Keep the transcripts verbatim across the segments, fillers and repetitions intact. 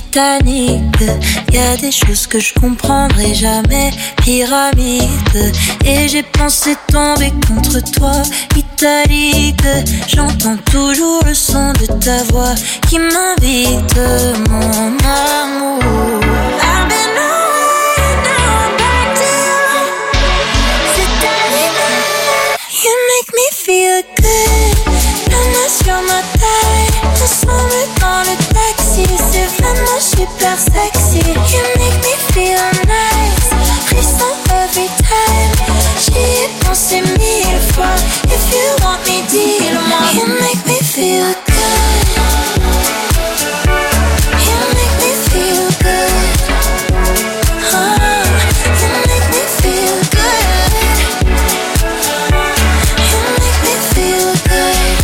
Titanic. Y'a des choses que je comprendrai jamais. Pyramide. Et j'ai pensé tomber contre toi, italique. J'entends toujours le son de ta voix qui m'invite, mon amour. I've been away, now I'm back to you. C'est arrivé. You make me feel good. La main sur ma taille, ensemble dans le taxi. C'est vraiment super sexy. You make me feel nice. Frisson every time. J'y ai pensé mille fois. If you want me, dis-le-moi. You make me feel good. You make me feel good. Oh, you make me feel good. You make me feel good.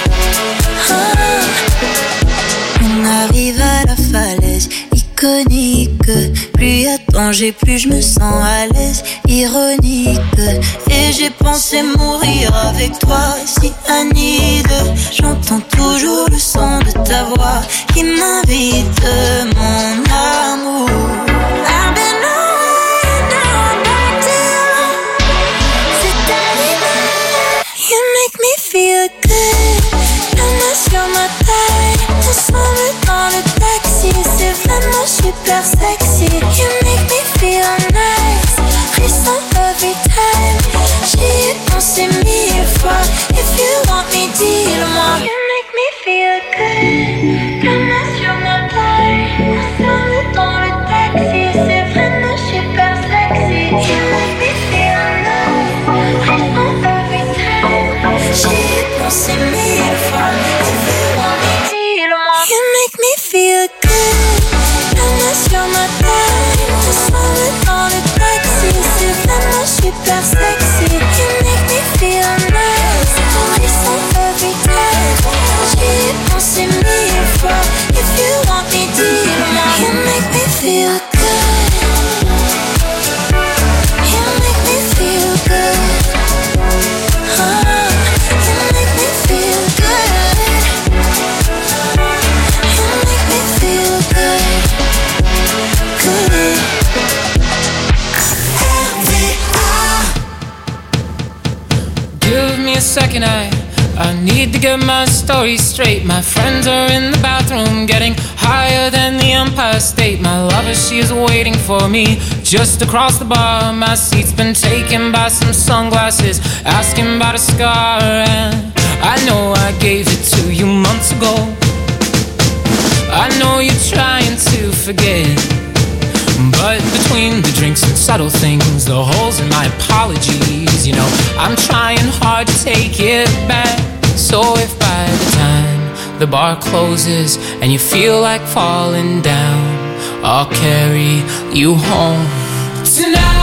Oh. On arrive à la falaise iconique. Plus y a danger, plus je me sens à l'aise. Ironique. Et j'ai pensé mourir avec toi, si Anide. J'entends toujours le son de ta voix qui m'invite, mon amour. I've been away, now I'm back to you. C'est arrivé. You make me feel good. La main sur ma taille, ensemble dans le taxi. C'est vraiment super sexy. You make me feel nice. Frisson every time. J'y ai pensé mille fois. If you want me, dis-le-moi. You make me feel good. La main sur ma taille, ensemble dans le taxi. C'est vraiment super sexy. You make me feel nice. Frisson every time. J'y ai pensé mille fois. If you want me, dis-le-moi. You make me feel good. La main sur ma taille, ensemble dans le taxi. C'est vraiment super sexy. You make me feel nice. Frisson every time. J'y ai pensé mille fois. If you want me, dis-le-moi. You make me feel good. You make me feel good. Oh, you make me feel good. You make me feel good. Good. Give me a second, I, I need to get my story straight. My friends are in the bathroom getting higher than the Empire State. My lover, she is waiting for me just across the bar. My seat's been taken by some sunglasses, asking about a scar. And I know I gave it to you months ago. I know you're trying to forget, but between the drinks and subtle things, the holes in my apologies, you know, I'm trying hard to take it back. So if by the time the bar closes and you feel like falling down, I'll carry you home tonight.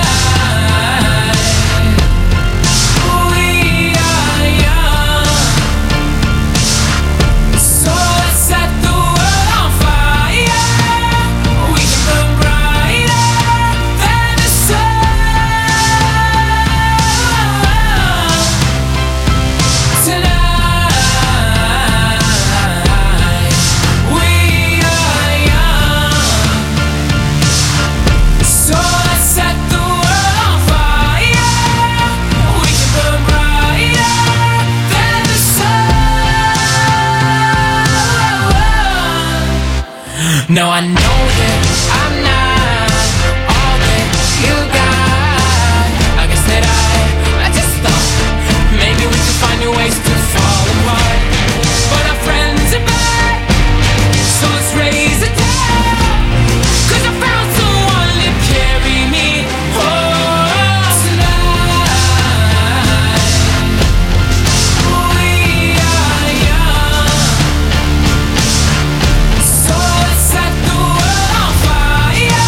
No, I know that I'm not all that you got. I guess that I, I just thought maybe we could find new ways to fall apart. But our friends are back, so let's raise a toast. 'Cause I found someone to carry me home tonight. We are young, so let's set the world on fire.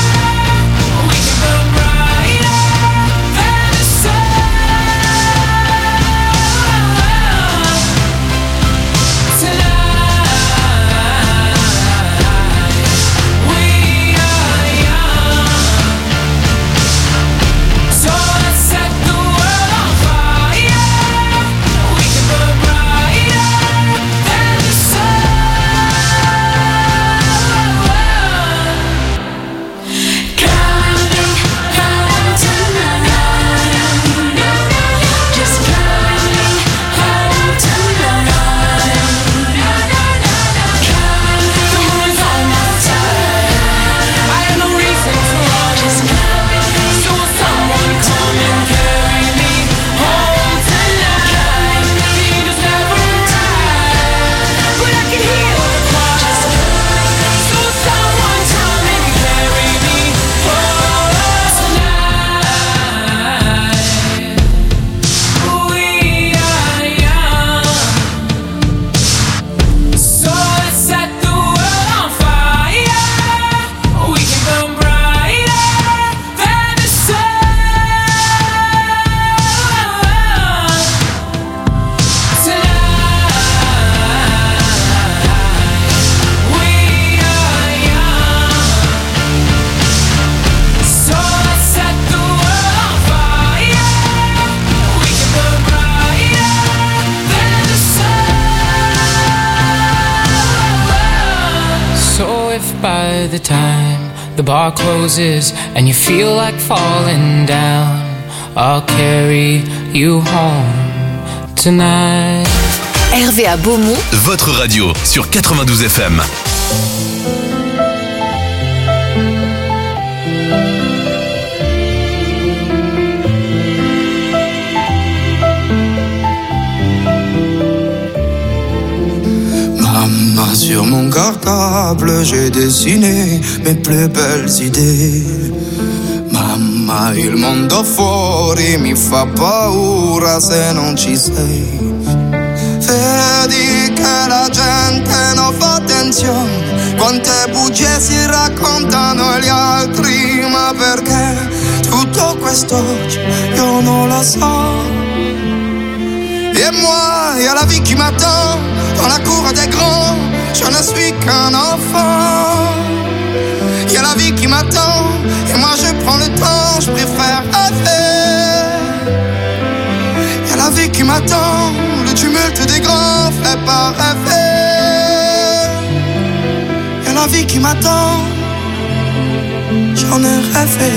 by the time the bar closes and you feel like falling down. I'll carry you home tonight. R V A Beaumont, votre radio sur quatre-vingt-douze F M. Maman, sur mon cartable, j'ai dessiné mes plus belles idées. Mamma, il mondo fuori mi fa paura se non ci sei. Vedi che la gente non fa attenzione, quante bugie si raccontano agli altri, ma perché tutto questo io non lo so. Et moi, y'a la vie qui m'attend dans la cour des grands, je ne suis qu'un enfant. Y'a la vie qui m'attend et moi je prends le temps, je préfère rêver. Y'a la vie qui m'attend, le tumulte des grands fait pas rêver. Y'a la vie qui m'attend, j'en ai rêvé.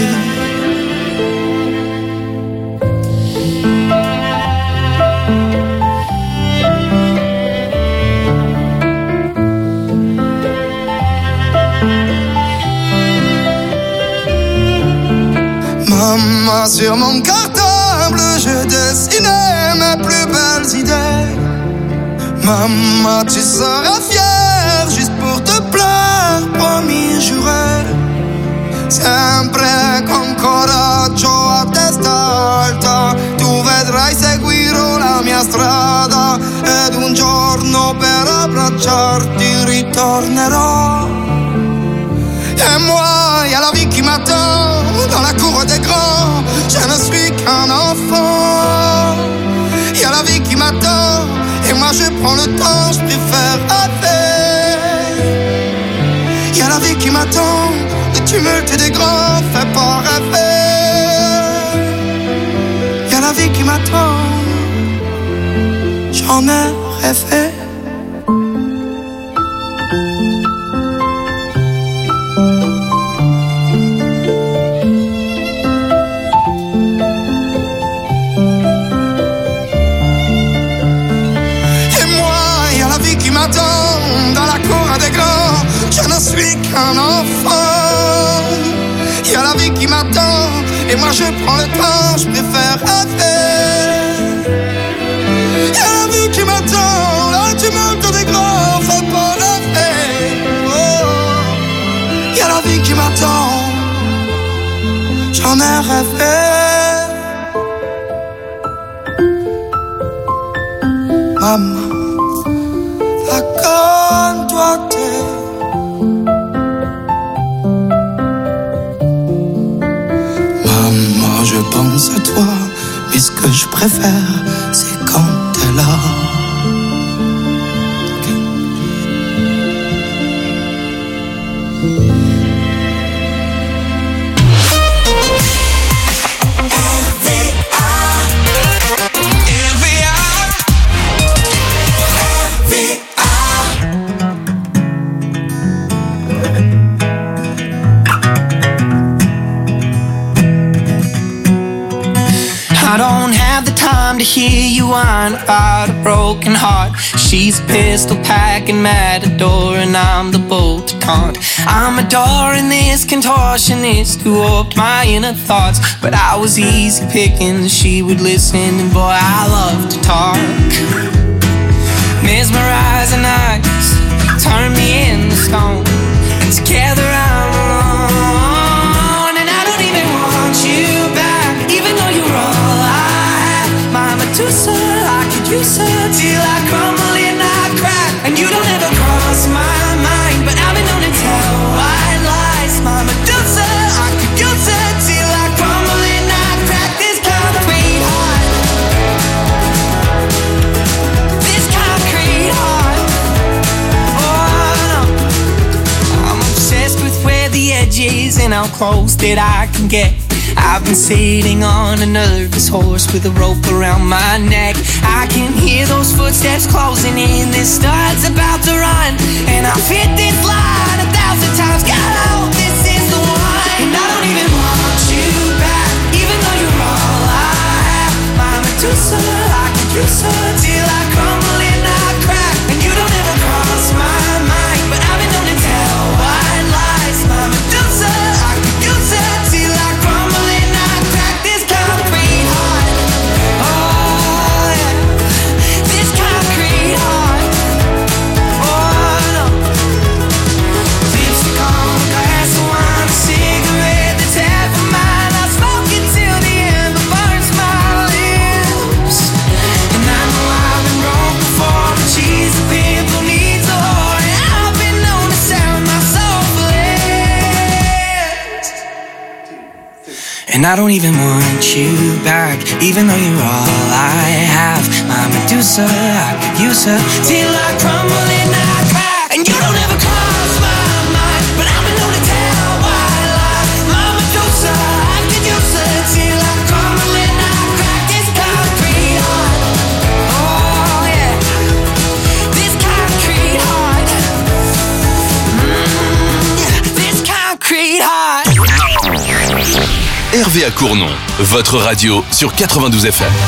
Maman, sur mon cartable, je dessinais mes plus belles idées. Maman, tu seras fière juste pour te plaire, promis, juré. Sempre con coraggio a testa alta, tu vedrai seguirò la mia strada ed un giorno per abbracciarti ritornerò. Et moi, y'a la vie qui m'attend dans la cour des grands, je ne suis qu'un enfant. Y'a la vie qui m'attend et moi je prends le temps, je préfère rêver. Y'a la vie qui m'attend, le tumulte des grands fait pas rêver. Y'a la vie qui m'attend, j'en ai rêvé. Dans la cour des grands, je ne suis qu'un enfant. Y'a la vie qui m'attend et moi je prends le temps, je préfère rêver. Y'a la vie qui m'attend, le tumulte des grands fait pas rêver. Oh. Y'a la vie qui m'attend, j'en ai rêvé. Maman, maman, je pense à toi, mais ce que je préfère, c'est quand t'es là. To hear you whine about a broken heart. She's a pistol packing matador and I'm the bolt to taunt. I'm adoring this contortionist who warped my inner thoughts, but I was easy picking, she would listen, and boy I love to talk. Mesmerizing eyes turn me into stone, and together I'm alone, and I don't even want you back, even though you're all I Medusa, I could use her till I crumble and I crack. And you don't ever cross my mind, but I've been known to tell white lies. My Medusa, I could use her till I crumble and I crack. This concrete heart, this concrete heart. Oh no, I'm obsessed with where the edge is and how close that I can get. I've been sitting on a nervous horse with a rope around my neck. I can hear those footsteps closing in, this star's about to run, and I've hit this line a thousand times And I don't even want you back, even though you're all I have. My Medusa, I could use her till I crumble and I crack. And you don't ever cross my mind, but I'm alone to tell why I lie. My Medusa, I could use her till I crumble and I crack. This concrete heart, oh yeah, this concrete heart, mm, yeah, this concrete heart. R V A Cournon, votre radio sur quatre-vingt-douze F M.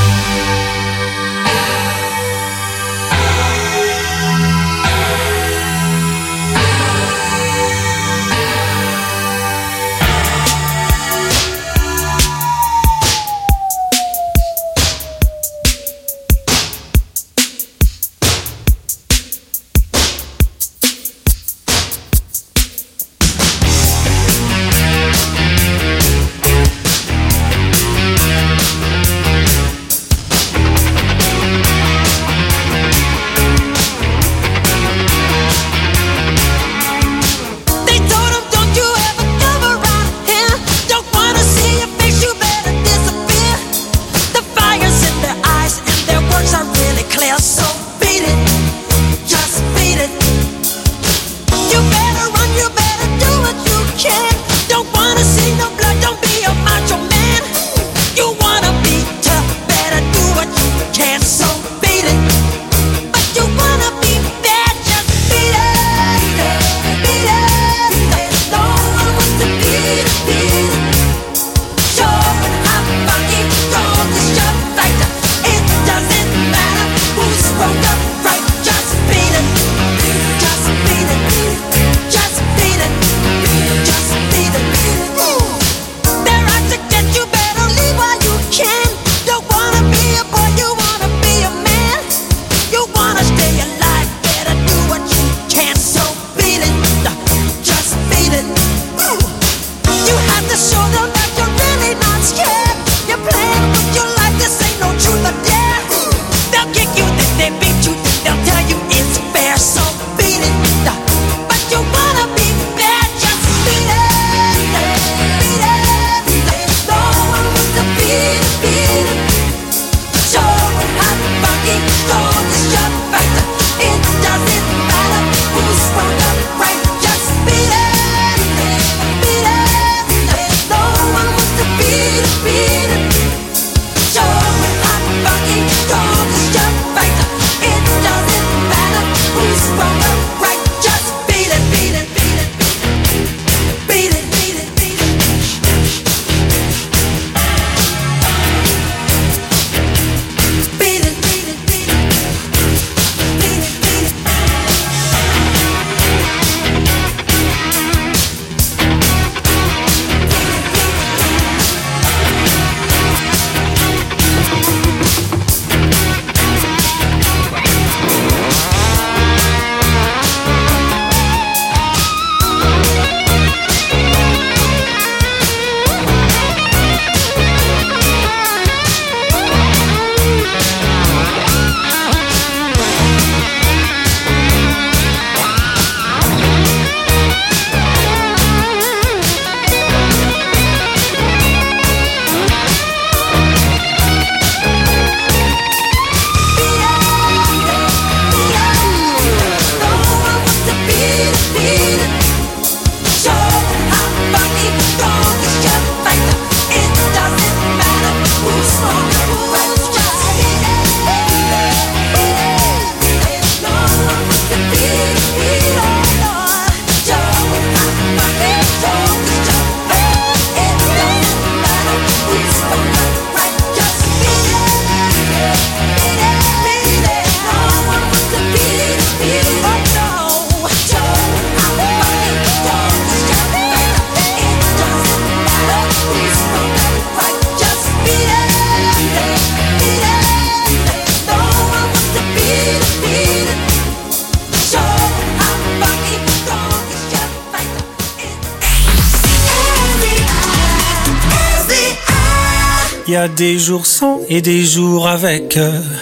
Y a des jours sans et des jours avec.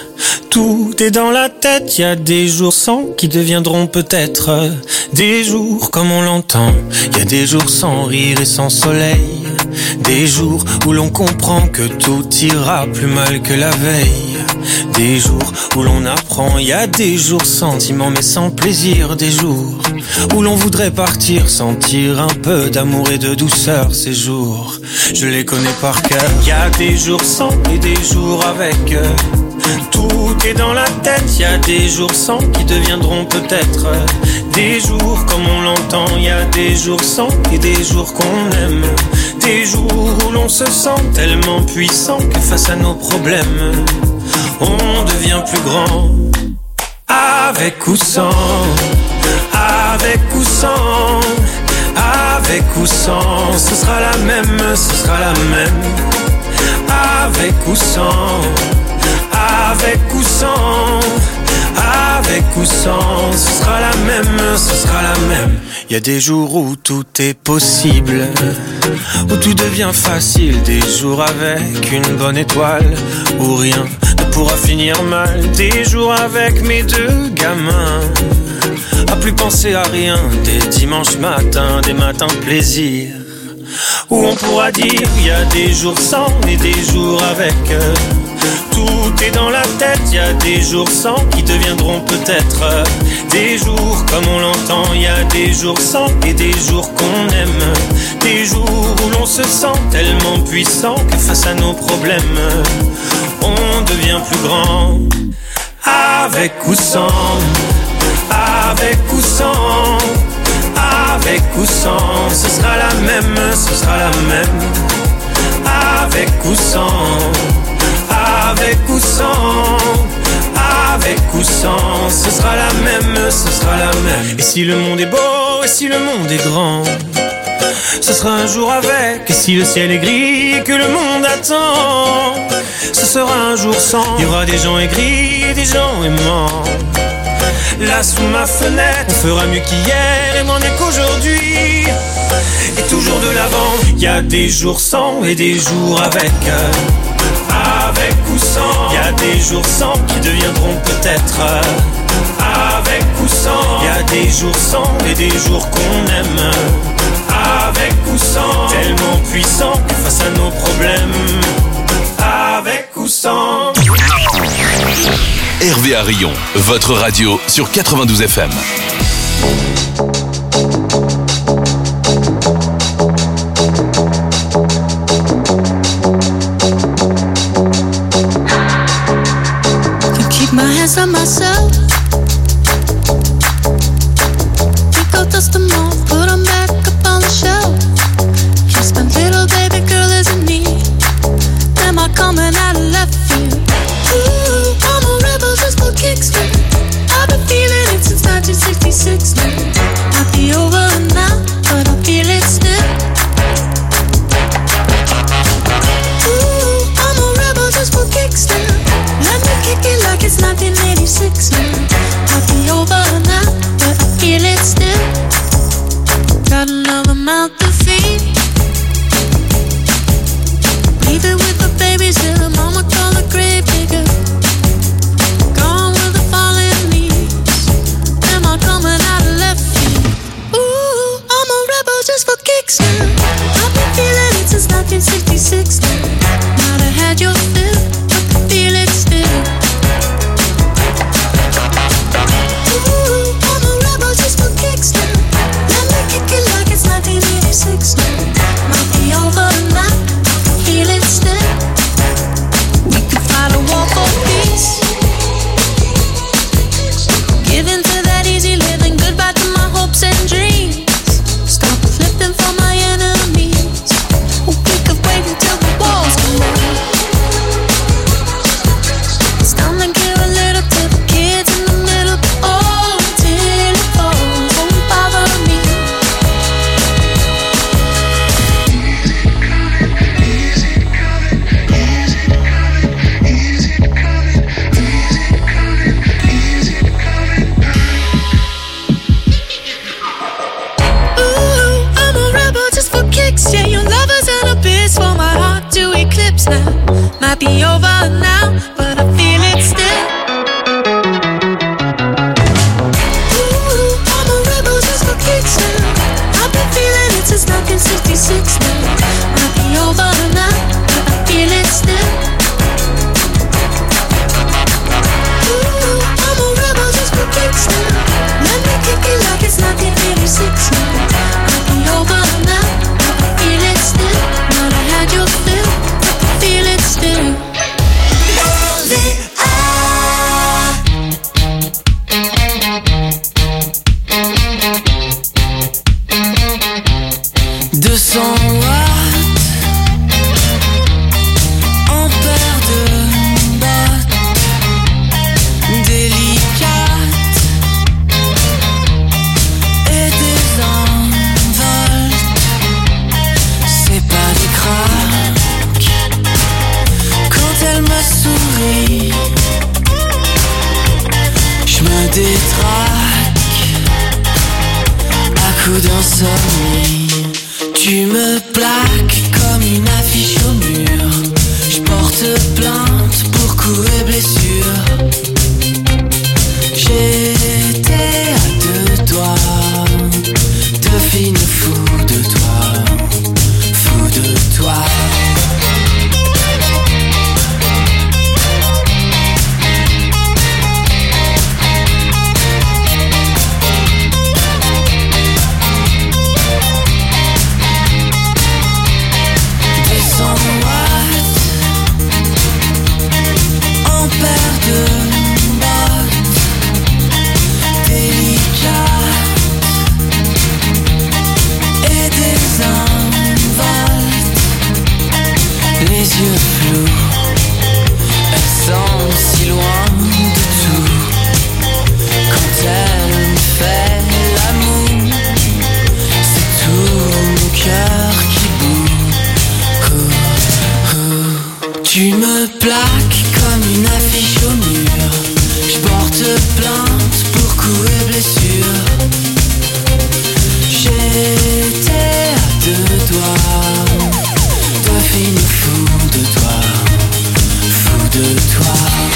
Tout est dans la tête, y a des jours sans qui deviendront peut-être des jours comme on l'entend. Y a des jours sans rire et sans soleil. Des jours où l'on comprend que tout ira plus mal que la veille. Des jours où l'on apprend, y a des jours sentiments mais sans plaisir. Des jours où l'on voudrait partir, sentir un peu d'amour et de douceur. Ces jours, je les connais par cœur. Y a des jours sans et des jours avec. Tout est dans la tête, y a des jours sans qui deviendront peut-être des jours comme on l'entend. Y a des jours sans et des jours qu'on aime. Des jours où l'on se sent tellement puissant que face à nos problèmes, on devient plus grand. Avec ou sans, avec ou sans, avec ou sans, ce sera la même, ce sera la même. Avec ou sans, avec ou sans, avec ou sans, ce sera la même, ce sera la même. Y a des jours où tout est possible, où tout devient facile. Des jours avec une bonne étoile, où rien ne pourra finir mal. Des jours avec mes deux gamins, à plus penser à rien. Des dimanches matins, des matins de plaisir, où on pourra dire y a des jours sans et des jours avec. Tout est dans la tête, y a des jours sans qui deviendront peut-être des jours comme on l'entend. Y a des jours sans et des jours qu'on aime. Des jours où l'on se sent tellement puissant que face à nos problèmes, on devient plus grand. Avec ou sans, avec ou sans, avec ou sans, ce sera la même, ce sera la même. Avec ou sans, avec ou sans, avec ou sans, ce sera la même, ce sera la même. Et si le monde est beau, et si le monde est grand, ce sera un jour avec. Et si le ciel est gris et que le monde attend, ce sera un jour sans. Il y aura des gens aigris et des gens aimants. Là sous ma fenêtre, on fera mieux qu'hier et moins mieux qu'aujourd'hui. Et toujours de l'avant, y a des jours sans et des jours avec. Avec ou sans, y a des jours sans qui deviendront peut-être avec ou sans. Y a des jours sans et des jours qu'on aime. Avec ou sans, tellement puissant que face à nos problèmes. Avec ou sans. Hervé à Rion, votre radio sur quatre-vingt-douze F M. On myself, pick up dust them off, put them back up on the shelf. Yes, my little baby girl is in need. Am I coming out of left field? Ooh, I'm a rebel just for kicks. I've been feeling it since nineteen sixty-six now. Might be over now, but I feel it still. Ooh, I'm a rebel just for kicks now. Let me kick it like it's nineteen eighty-six now. Might be over now, but I feel it still. Got another mouth to feed. Leave it with the babies till the mama call the grave digger. Gone with the fallen leaves. Am I coming out of left field? Ooh, I'm a rebel just for kicks now. I've been feeling it since nineteen sixty-six now. Might have had your fill, but I feel it still. nineteen eighty-six now. Might be over now, feel it still. We could fight a war for peace. Give in to that easy living, goodbye to my hopes and dreams. Stop flipping for my enemies. We could wait until the walls come down. It's time to give a little to the kids in the middle. Oh, till it falls, won't bother me. Yeah, your love is an abyss for my heart to eclipse now. Might be over now, but I feel it still. Ooh, I'm a rebel just for kicks now. I've been feeling it since nineteen sixty-six now. Might be deux cents watts en paire de bottes délicates et désinvoltes. C'est pas des craques quand elle me sourit. Je me détraque à coups d'insomnie. Tu me plaques comme une affiche au mur. Je porte plainte pour coups et blessures. J'étais à deux doigts de finir fou de toi, fou de toi. En paire de bottes délicates et désinvoltes, les yeux flous, elle semble si loin de tout. Quand elle me fait l'amour, c'est tout mon cœur qui bout. Tu me plaques comme une affiche au mur. Je porte plainte pour coups et blessures. J'étais à deux doigts de finir fou de toi, fou de toi.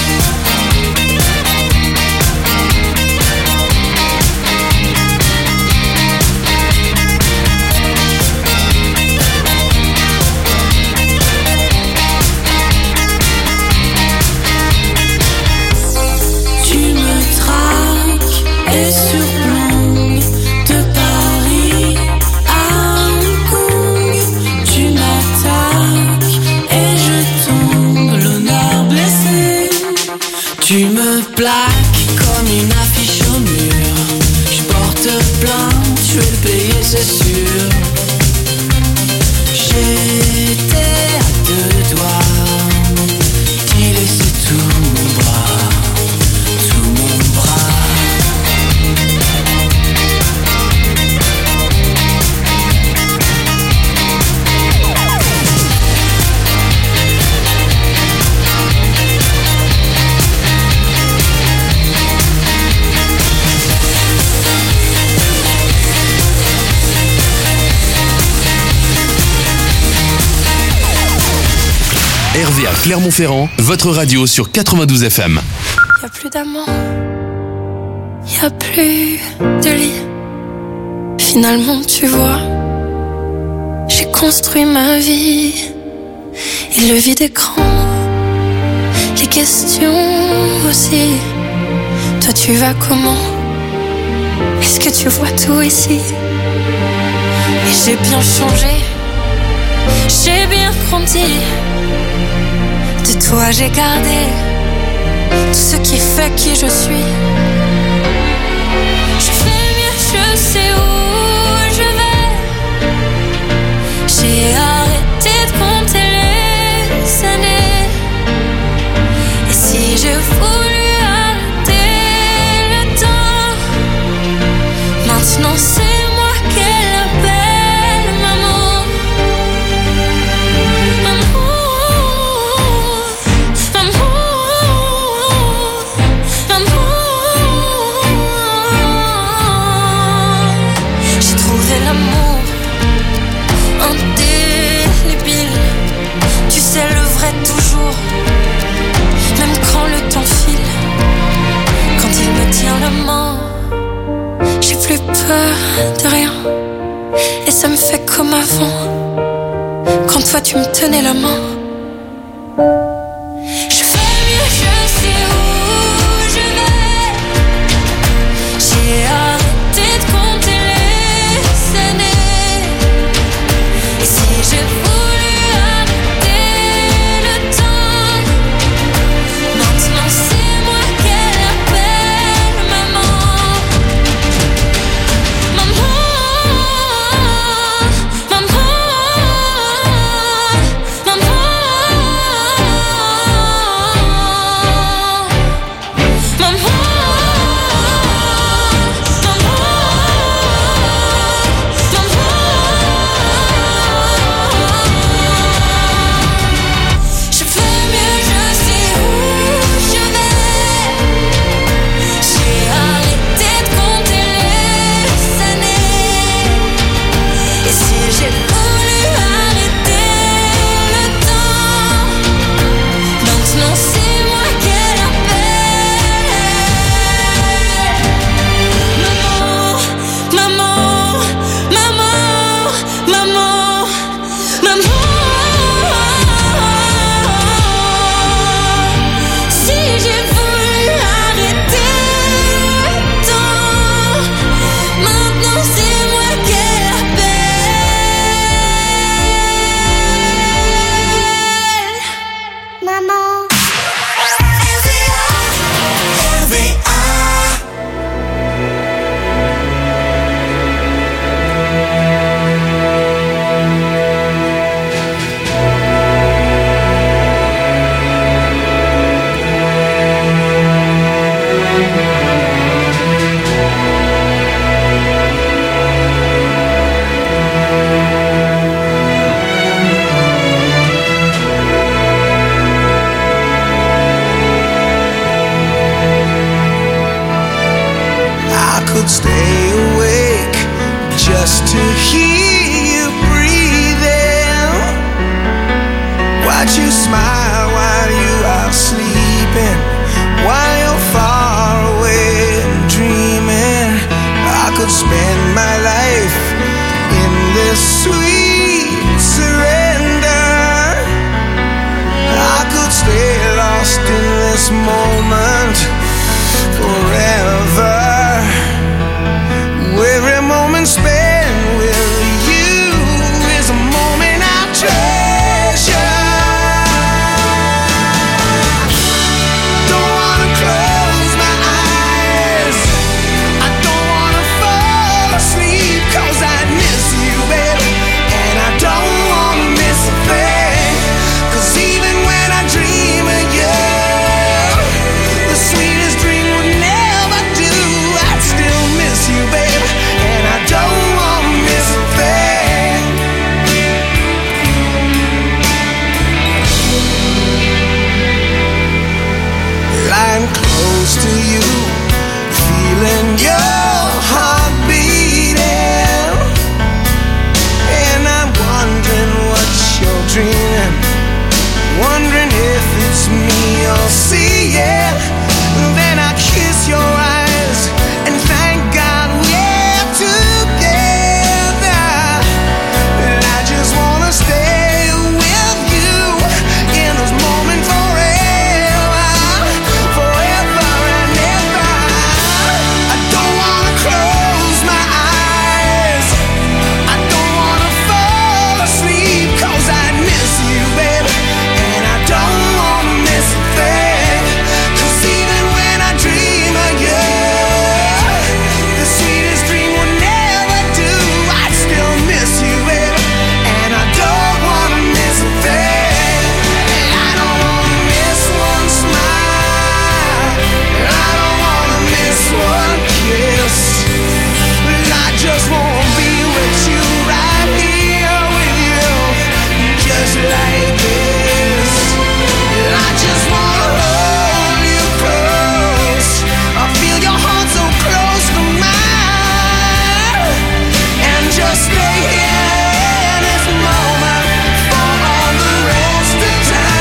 Et surplombe de Paris à Hong Kong. Tu m'attaques et je tombe, l'honneur blessé. Tu me plaques comme une affiche au mur. Je porte plainte, je vais le payer, c'est sûr. J'étais à deux doigts d'y laisser tout mon bras, tout mon bras. R V A Clermont-Ferrand, votre radio sur quatre-vingt-douze F M. Y'a plus d'amant, y'a plus de lit. Finalement, tu vois, j'ai construit ma vie. Et le vide écran, les questions aussi. Toi, tu vas comment? Est-ce que tu vois tout ici? Et j'ai bien changé, j'ai bien grandi. De toi j'ai gardé tout ce qui fait qui je suis. Je fais mieux, je sais où je vais. J'ai arrêté de compter les années. Et si je voulais arrêter le temps, maintenant c'est moi qu'elle appelle maman. Toujours, même quand le temps file, quand il me tient la main, j'ai plus peur de rien. Et ça me fait comme avant, quand toi tu me tenais la main. Je fais mieux, je sais où je vais. J'ai arrêté de compter les années. Et si je voulais maman. this sweet surrender. I could stay lost in this moment forever. Every moment spent with you is a moment I treasure. Don't wanna close my eyes, I don't wanna fall asleep, 'cause I miss you, baby, and I don't wanna miss a thing. 'Cause even when I dream of you, the sweetest dream would never do. I'd still miss you, baby, and I don't wanna miss a thing. Lying close to you, feeling your heart beating, and I'm wondering what you're dreaming, wondering if it's me you're seeing. Then I kiss your eyes and thank God we're together. And I just wanna stay with you in this moment forever, forever and ever. I don't wanna close my eyes, I don't wanna fall asleep, 'cause I miss you, baby, and I don't wanna miss a thing. 'Cause even when I dream of you, the sweetest dream will never do. I'd still miss you, baby, and I don't wanna miss a thing. I don't wanna miss one smile, I don't wanna miss one kiss. I just wanna be with you, right here with you, just like this. I just wanna hold you close, I feel your heart so close to mine, and just stay here in this moment for all the rest of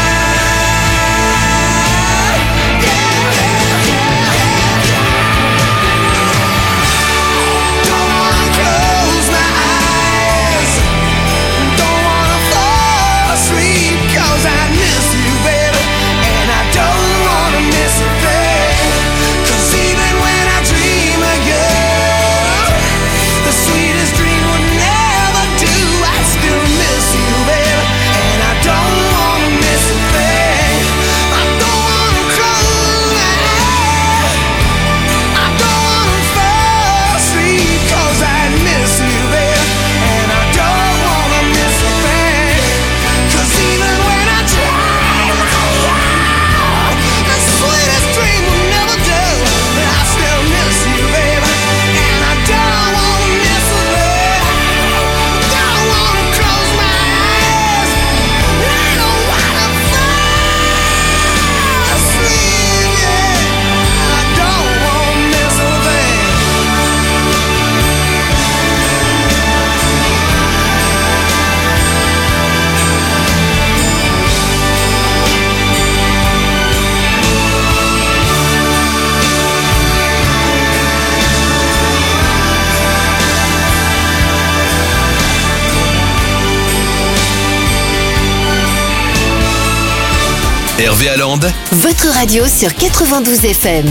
time. Yeah, yeah, yeah, yeah. Don't wanna close my eyes, don't wanna fall asleep, 'cause I miss you, baby, and I don't wanna miss a thing. 'Cause even when I dream of you, the sweetest dream would never do. I still miss you, baby, and I don't wanna miss a thing. I don't wanna close my eyes, I don't wanna fall asleep, 'cause I miss you, baby, and I don't wanna miss a thing. 'Cause even when I dream of you, the sweetest dream will never do. I still miss you, baby, and I don't wanna miss a thing. Don't wanna close my eyes, I don't wanna fall asleep, yeah. I don't wanna miss a thing. Hervé Allende, Votre radio sur quatre-vingt-douze F M.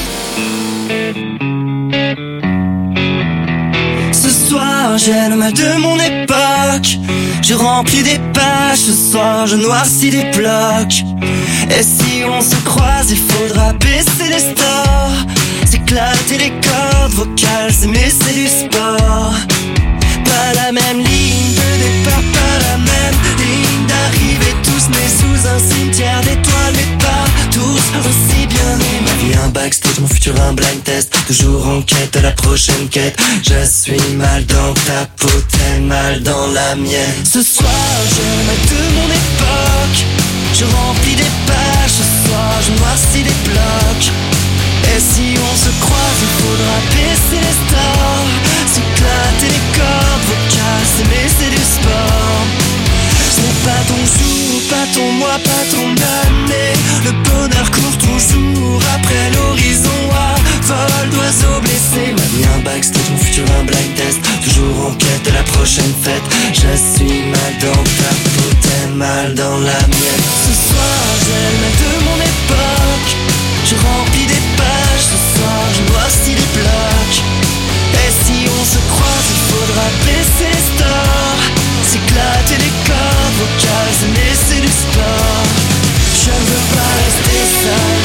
Ce soir, j'ai le mal de mon époque. Je remplis des pages, ce soir, je noircis des blocs. Et si on se croise, il faudra baisser les stores, s'éclater les cordes vocales, s'aimer, c'est du sport. Pas la même ligne de départ, pas la même ligne d'arrivée. Tous nés sous un cimetière d'étoiles, mais pas tous aussi bien nés. Ma vie un backstage, mon futur un blind test. Toujours en quête de la prochaine quête. Je suis mal dans ta peau, t'es mal dans la mienne. Ce soir, je me mal de mon époque. Je remplis des pages, ce soir, je noircis des blocs. Et si on se croise, il faudra baisser les stores, s'éclater les cordes vocales, s'aimer, c'est du sport. Ce n'est pas ton jour, pas ton mois, pas ton année. Le bonheur court toujours après l'horizon à vol d'oiseaux blessés. Ma vie un backstage, mon futur un blind test. Toujours en quête de la prochaine fête. tête. Je suis mal dans ta peau, t'es mal dans la mienne. Ce soir j'ai le mal de mon époque. Je remplis des pages, ce soir je noircis des blocs. Et si on se croise, il faudra baisser les stores, s'éclater les cordes vocales et laisser du sport. Je ne veux pas rester seul.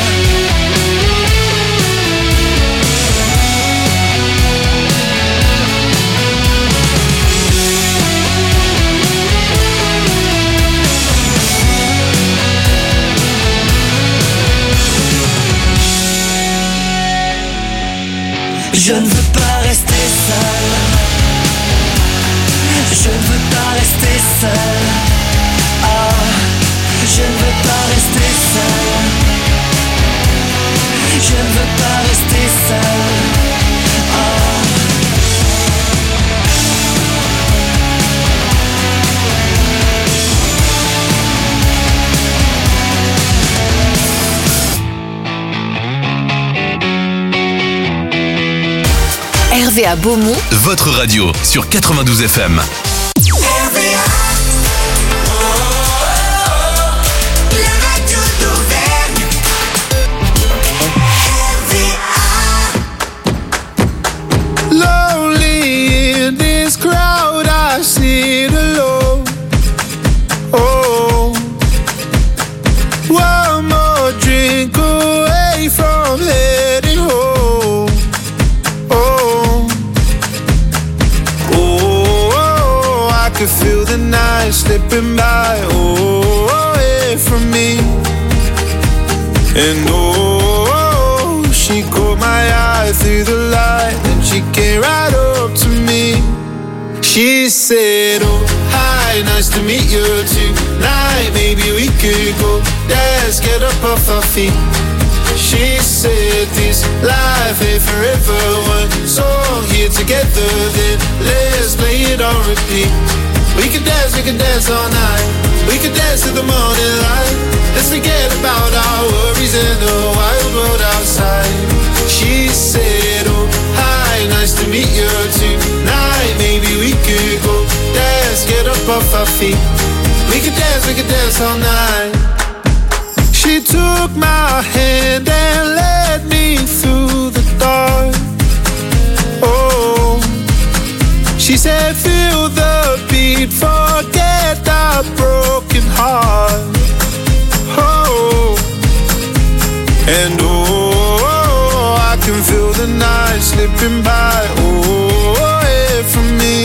Je ne veux pas rester seul. Je ne veux pas rester seul. Ah, je ne veux pas rester seul. Je ne veux pas rester seul. Ah. R V A Beaumont, votre radio sur quatre-vingt-douze F M. Lonely in this crowd, I sit alone. Oh, one more drink away from heading home. Oh, oh, I can feel the night slipping by. Oh, away from me. And oh, she caught my eye through the light, and she came right up to me. She said, oh, hi, nice to meet you tonight. Maybe we could go dance, get up off our feet. She said, this life ain't forever. One song here together, then let's play it on repeat. We could dance, we could dance all night. We could dance to the morning light. Let's forget about our worries in the wild world outside. She said, oh, hi, nice to meet you tonight. Maybe we could go dance, get up off our feet. We could dance, we could dance all night. She took my hand and led me through the dark. Oh, she said, feel the beat, forget the broken heart. Oh, and oh, I can feel the night slipping by. Oh, away from me.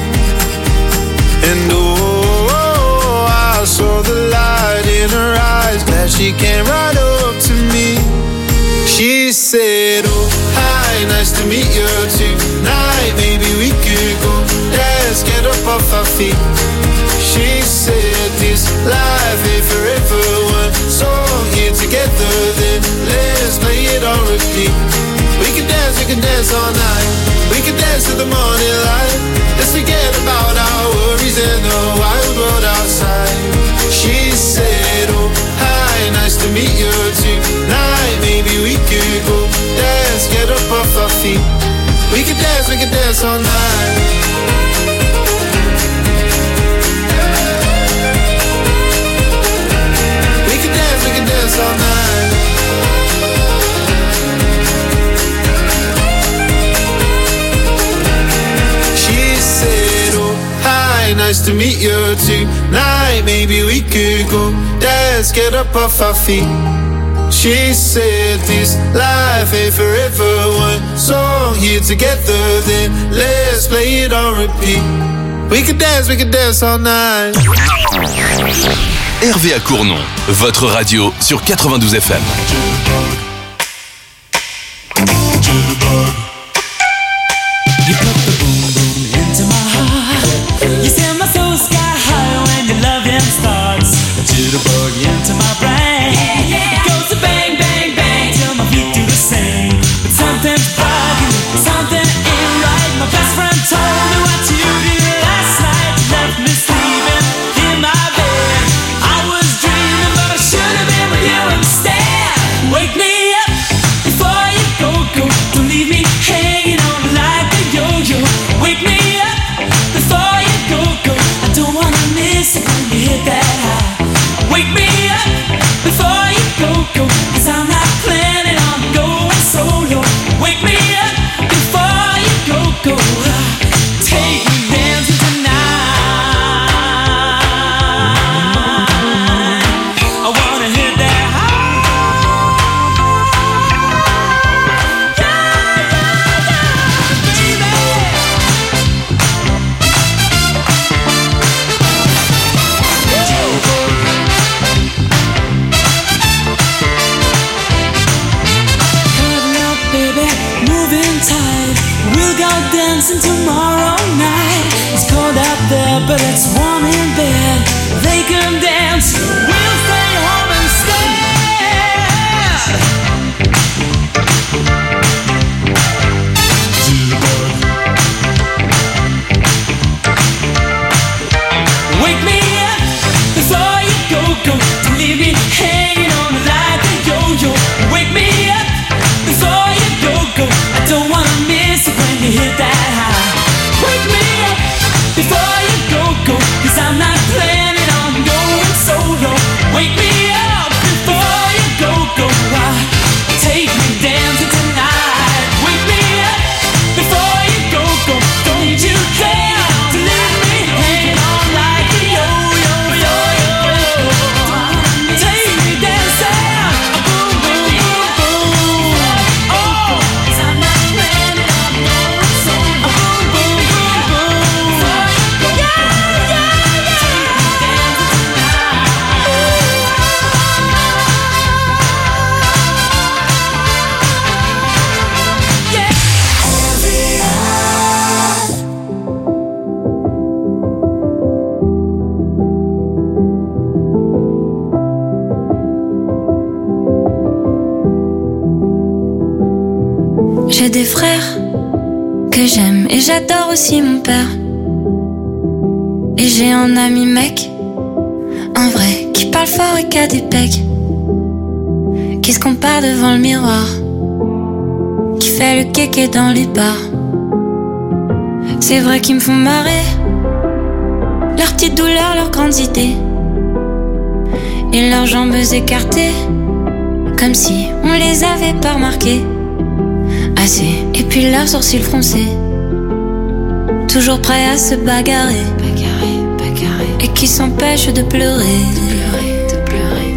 And oh, I saw the light in her eyes, glad she came right up to me. She said, oh, hi, nice to meet you tonight. Maybe we could go dance, get up off our feet. She said, this life ain't forever. One song here together, then let's play it on repeat. We can dance, we can dance all night. We can dance to the morning light. Let's forget about our worries in the wild world outside. She said, oh, hi, nice to meet you tonight. Maybe we could go dance, get up off our feet. We can dance, we can dance all night. We can dance, we can dance all night. She said, oh, hi, nice to meet you tonight. Maybe we could go dance, get up off our feet. She said, this life ain't forever. One song here together, then let's play it on repeat. We can dance, we can dance all night. R V A Cournon, votre radio sur quatre-vingt-douze F M. You put the boom boom into my heart. You send my soul sky high when your loving starts. A jitterbug into my brain. It goes to bang bang bang till my feet do the same. But something's bugging, something ain't right. My best friend told me what you did last night. You left me sleeping in my bed. I was dreaming, but I should have been with you instead. Wake me des frères que j'aime et j'adore aussi mon père. Et j'ai un ami mec, un vrai, qui parle fort et qui a des pecs, qui se compare devant le miroir, qui fait le kéké dans les bars. C'est vrai qu'ils me font marrer, leurs petites douleurs, leurs grandes idées, et leurs jambes écartées, comme si on les avait pas remarquées assez. Et puis leurs sourcils froncés, toujours prêts à se bagarrer, bagarrer, bagarrer, et qui s'empêchent de pleurer, de pleurer, de pleurer.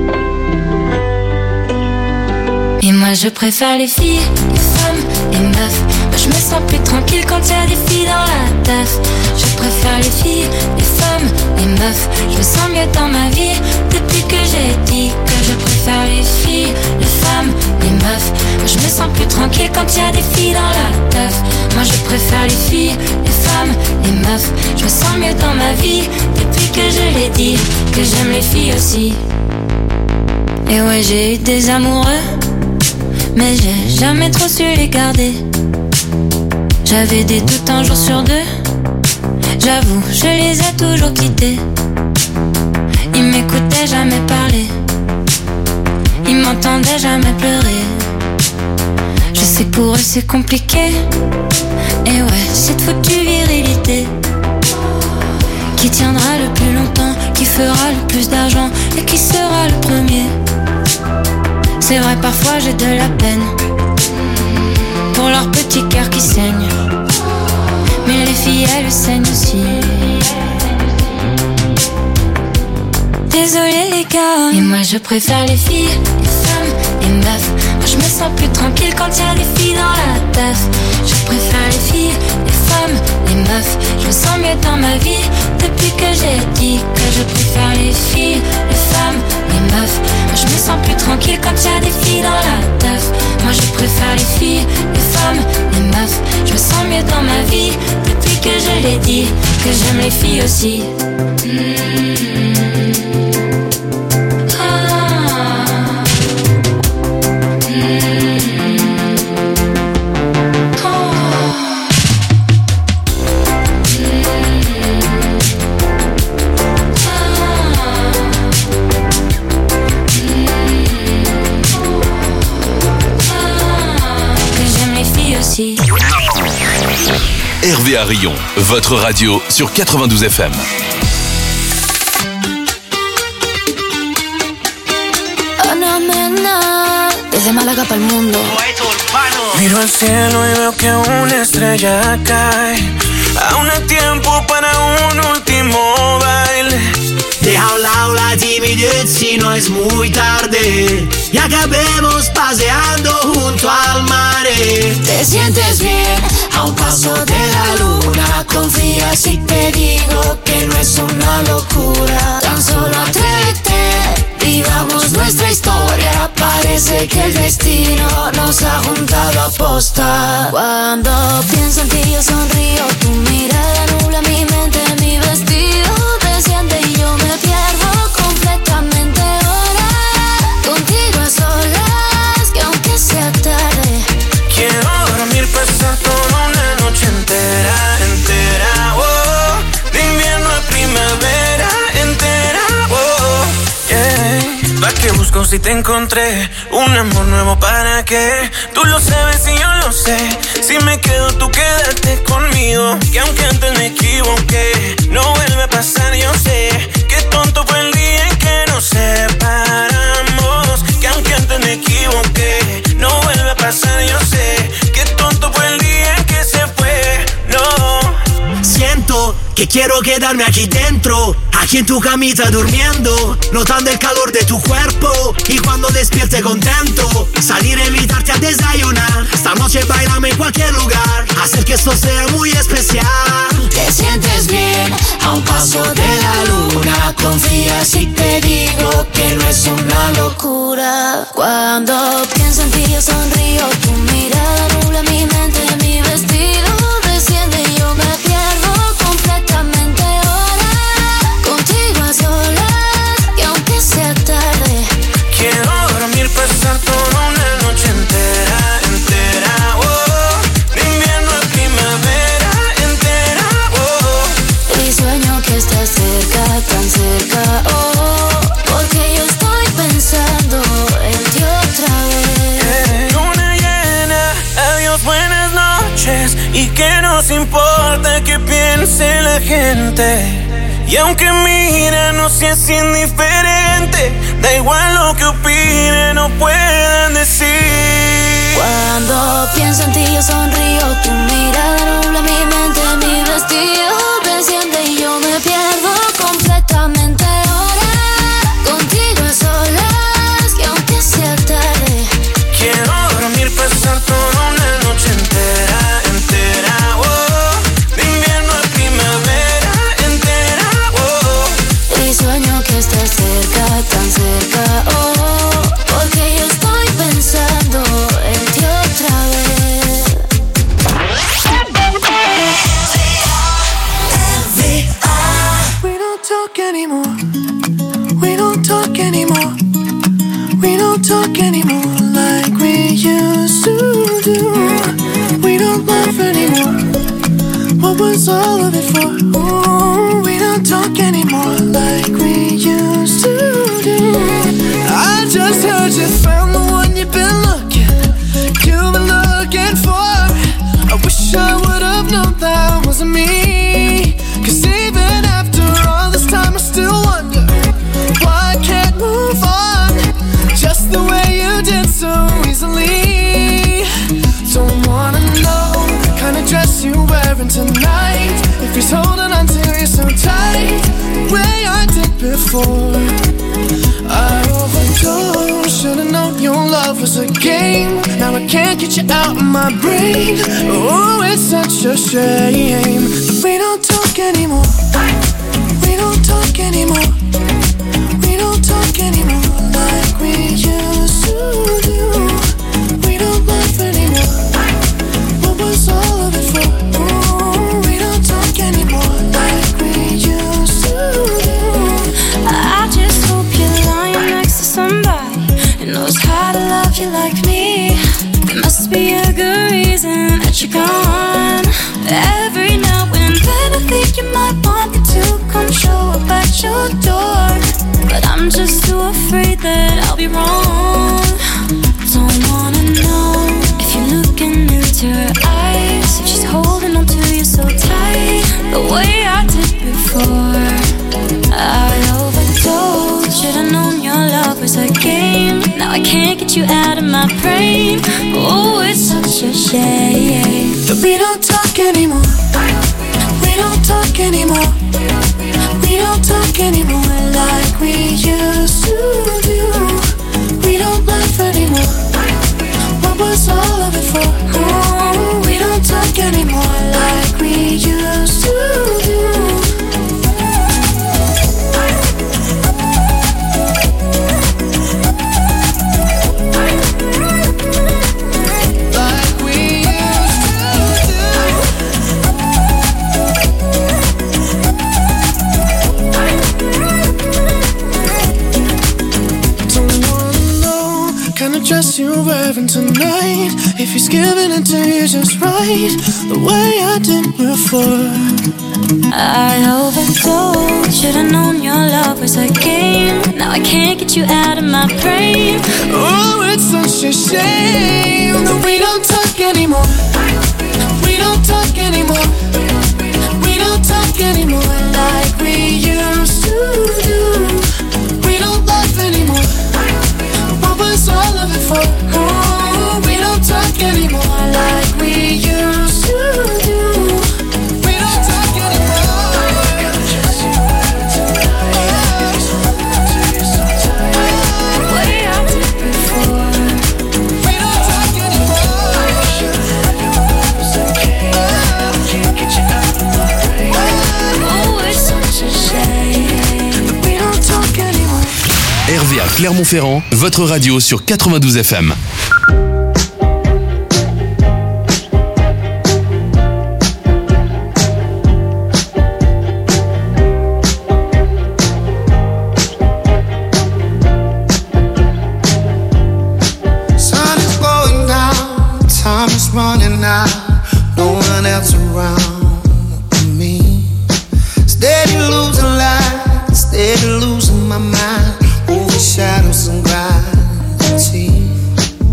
Et moi je préfère les filles, les femmes, les meufs. Moi je me sens plus tranquille quand y a des filles dans la teuf. Je préfère les filles, les femmes, les meufs. Je me sens mieux dans ma vie depuis que j'ai dit que je préfère les filles, les femmes, les meufs. Moi je me sens plus tranquille quand y a des filles dans la teuf. Moi je préfère les filles, les femmes, les meufs. Je me sens mieux dans ma vie depuis que je l'ai dit que j'aime les filles aussi. Et ouais, j'ai eu des amoureux, mais j'ai jamais trop su les garder. J'avais des doutes un jour sur deux, j'avoue, je les ai toujours quittés. Ils m'écoutaient jamais parler, ils m'entendaient jamais pleurer. Je sais que pour eux c'est compliqué, et ouais, cette foutue virilité qui tiendra le plus longtemps, qui fera le plus d'argent et qui sera le premier. C'est vrai, parfois j'ai de la peine pour leur petit cœur qui saigne, mais les filles elles saignent aussi. Désolé les gars, et moi je préfère les filles, les femmes, les meufs. Moi je me sens plus tranquille quand y a des filles dans la teuf. Je préfère les filles, les femmes, les meufs. Je me sens mieux dans ma vie depuis que j'ai dit que je préfère les filles, les femmes, les meufs. Moi je me sens plus tranquille quand y a des filles dans la teuf. Moi je préfère les filles, les femmes, les meufs. Je me sens mieux dans ma vie depuis que je l'ai dit que j'aime les filles aussi. Mmh. Hervé à Rion, votre radio sur quatre-vingt-douze F M. Desde Málaga pa'l mundo. Miro al cielo y veo que una estrella cae. Aún hay tiempo para un último baile. Deja a un lado la timidez si no es muy tarde y acabemos paseando junto al mar. Te sientes bien a un paso de la luna. Confía si te digo que no es una locura. Tan solo atrévete, vivamos nuestra historia. Parece que el destino nos ha juntado a posta. Cuando pienso en ti yo sonrío, tu mirada nubla mi mente, mi vestido desciende y yo me pierdo completamente ahora. Contigo a solas, que aunque sea tarde, quiero dormir, pasar toda una noche entera, entera, oh, de invierno a primavera, entera, oh, yeah. ¿Pa' qué busco si te encontré un amor nuevo? ¿Para qué? Tú lo sabes y yo lo sé. Si me quedo, tú quédate conmigo. Que aunque antes me equivoqué, no vuelve a pasar, yo sé. Qué tonto fue el día en que nos separamos. Que aunque antes me equivoqué, no vuelve a pasar, yo sé. Qué tonto fue el día en que se fue, no. Siento que quiero quedarme aquí dentro, aquí en tu camita durmiendo, notando el calor de tu cuerpo. Y cuando despierte contento, salir a invitarte a desayunar. Esta noche bailame en cualquier lugar, hacer que esto sea muy especial. te sientes bien a un paso de la luna. Confía si te digo que no es una locura. Cuando pienso en ti yo sonrío, tu mirada nubla mi mente, mi vestido desciende y yo me pierdo completamente ahora. Contigo a solas, y aunque sea tarde, quiero dormir, pasar toda una noche entera, entera, oh. gente. Y aunque miren, no sé si es indiferente. Da igual lo que opinen o puedan decir. Cuando pienso en ti yo sonrío. Tu mirada nubla mi mente. Mi vestido desciende y yo me pierdo completamente. Ahora contigo a solas, que aunque sea tarde, quiero dormir, pasar toda una noche entera, entera, oh. De invierno a primavera, entera, oh. Y sueño que estás cerca, tan cerca, oh. Porque yo estoy pensando en ti otra vez. We don't talk anymore. We don't talk anymore. We don't talk anymore like we used to do. We don't laugh anymore. What was all of it for? Ooh, we don't talk anymore like we used to do. I just heard you found the one you've been looking, you've been looking for. I wish I would have known that wasn't me. Cause even after all this time I still wonder why I can't move on just the way you did so easily. Don't wanna know the kind of dress you're wearing tonight, if he's holding on to you so tight, the way I did before. I overdosed, should've known your love was a game. Now I can't get you out of my brain. Oh, it's such a shame that we don't talk anymore. We don't talk anymore. We don't talk anymore like we used to do. We don't laugh anymore. What was all of it for? Ooh, we don't talk anymore like we used to do. I just hope you're lying next to somebody who knows how to love you like me. There must be a good reason that you're gone. Every now and then I think you might want me to come show up at your door, but I'm just too afraid that I'll be wrong. Don't wanna know if you're looking into her eyes, if she's holding on to you so tight, the way I did before. I overdosed, should've known your love was a game. Now I can't get you out of my brain. Oh, it's such a shame that we don't talk anymore. We don't talk anymore. We don't talk anymore like we used to do. We don't laugh anymore. What was all of it for? Oh, we don't talk anymore like we used to do. Dress you're wearing tonight, if he's giving it to you just right, the way I did before. I overdosed, should've known your love was a game. Now I can't get you out of my brain. Oh, it's such a shame that we don't talk anymore. We don't talk anymore. We don't talk anymore like we used to do. We don't laugh anymore. What was all of it for? Oh, we don't talk anymore like we used to do. We don't talk anymore. The way I did before. We don't talk anymore. Can't get you out of my brain. Oh, it's such a shame. We don't talk anymore. R V A Clermont-Ferrand, votre radio sur quatre-vingt-douze F M. Sun is going down, time is running out, no one else around me. Steady losing light, steady losing my mind. Shadows and gravity.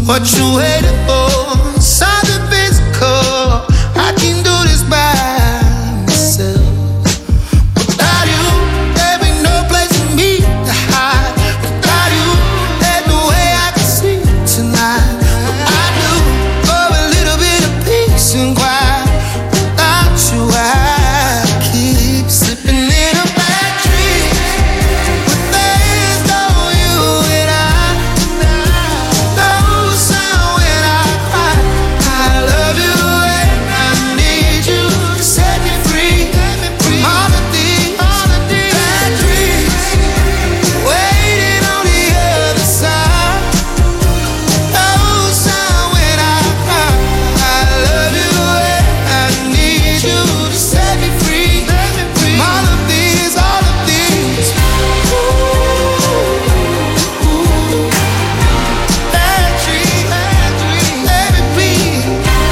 What you waiting for? Something physical. I can do this by myself. Without you, there ain't no place for me to hide. Without you, there's no way I can sleep tonight. What I do for a little bit of peace and quiet. Without you, I keep slipping in a bad dream. But there's no you and I. No sound when I cry. I love you and I need you to set me free from all the things, bad dreams waiting on the other side. No sound when I cry. I love you and I need you to set me free from all of these, all of these. Bad dreams, bad dreams, let me be.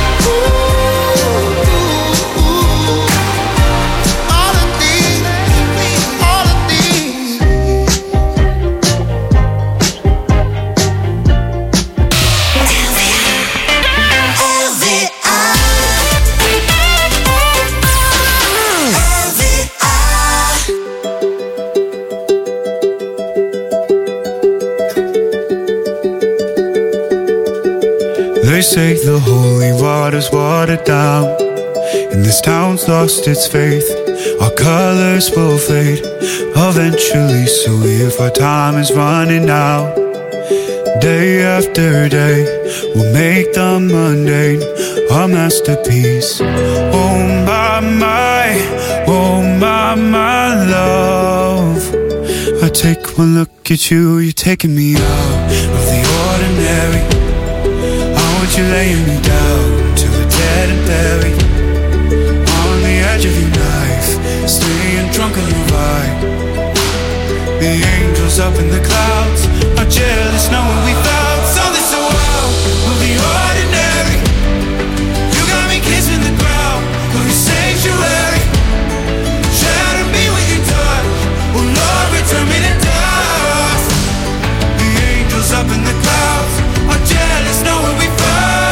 All of these, all of these. They say the holy water's watered down, and this town's lost its faith. Our colors will fade eventually, so if our time is running out, day after day, we'll make the mundane our masterpiece. Oh my, my, oh my, my love. I take one look at you, you're taking me out of the ordinary. You laying me down to a dead and buried on the edge of your knife, staying drunk on your vibe. The angels up in the clouds are jealous knowing we found something so wild of the ordinary. You got me kissing the ground of your sanctuary. Shatter me with your touch, oh Lord, return me to dust. The angels up in the clouds are jealous knowing we found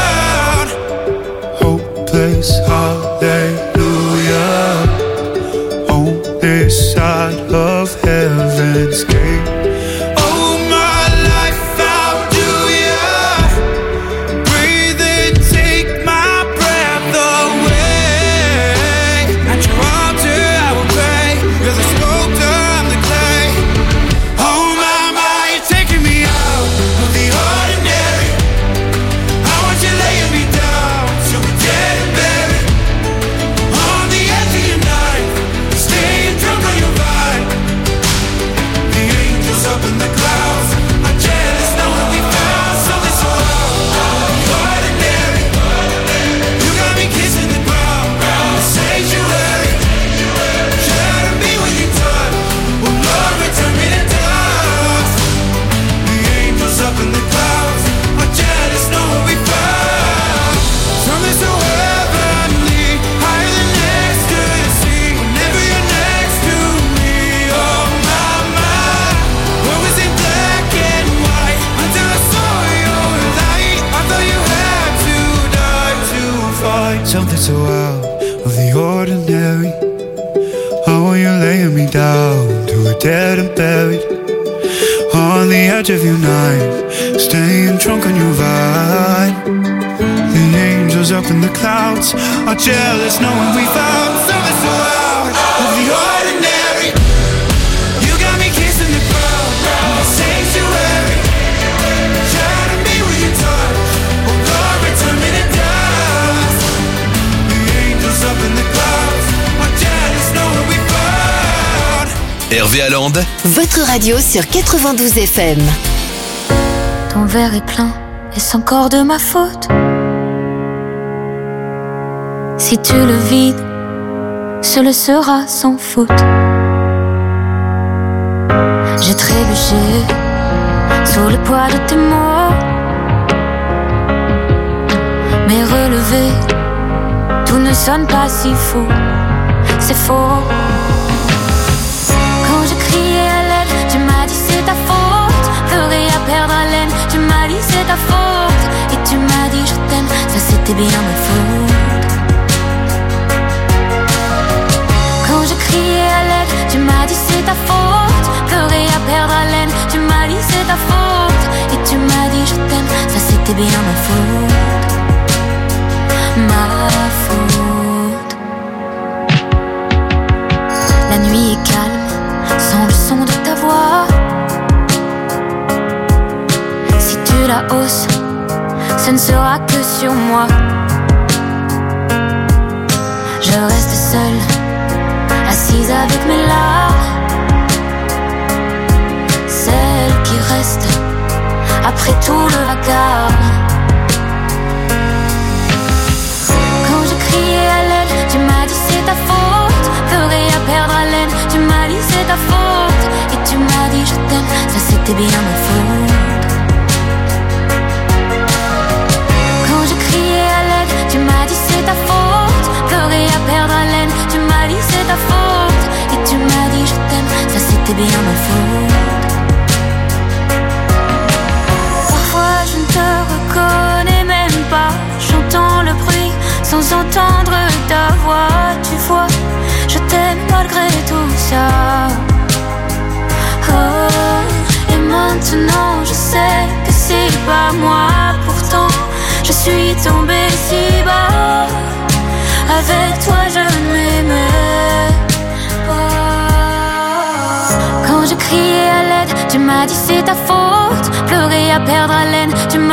hopeless, hallelujah. On this side of heaven's gate. Oh my life, how do ya breathe and take my breath away? At your altar I will pray. You're the sculptor, I'm the clay. Oh my, my, you're taking me out of the ordinary. I want you laying me down so we're dead and buried on the edge of your knife, staying drunk on your vibe. The angels up in the clouds are jealous knowing we found something so ordinary. You got me kissing the ground, the sanctuary. Shatter me with your touch, oh Lord, return me to dust. The angels up in the clouds are jealous knowing we found something so heavenly, higher than ecstasy. Whenever you're next to me, oh my, my. What was in black and white until I saw your light? I thought you had to die to find something so out of the ordinary. Oh, you're laying me down to a dead and buried on the edge of your knife, staying drunk on your vibe. The angels up in the clouds are jealous knowing we found something so out of the ordinary. You got me kissing the ground, the sanctuary. Shatter me with your touch, oh Lord, return me to dust. The angels up in the clouds are jealous knowing we found. Hervé Allende, Votre radio sur quatre-vingt-douze F M. Ton verre est plein, est-ce encore de ma faute? Si tu le vides, ce le sera sans faute. J'ai trébuché sous le poids de tes mots, mais relevé, tout ne sonne pas si faux. C'est faux. Quand je criais à l'aide, tu m'as dit c'est ta faute. Pleurer à perdre haleine, tu m'as dit c'est ta faute. tu m'as dit je t'aime, ça c'était bien ma faute. Quand je criais à l'aide, tu m'as dit c'est ta faute. Pleurer à perdre haleine, tu m'as dit c'est ta faute. Et tu m'as dit je t'aime, ça c'était bien ma faute. Ma faute. La nuit est calme, sans le son de ta voix. Si tu la hausses, ce ne sera que sur moi. Je reste seule, assise avec mes larmes. Celle qui reste après tout le vacarme. Quand je criais à l'aide, tu m'as dit c'est ta faute. Pleurer à perdre haleine, tu m'as dit c'est ta faute. Et tu m'as dit je t'aime, ça c'était bien ma faute. Quand je criais à l'aide, tu m'as dit c'est ta faute. Pleurer à perdre haleine, tu m'as dit c'est ta faute. Et tu m'as dit je t'aime, ça c'était bien ma faute. Parfois je ne te reconnais même pas. J'entends le bruit sans entendre ta voix. Tu vois, je t'aime malgré tout ça. Oh, et maintenant je sais que c'est pas moi. Pourtant je suis tombée si bas. Avec toi je ne m'aimais pas. Quand je criais à l'aide, tu m'as dit c'est ta faute. Pleurer à perdre haleine, tu m'as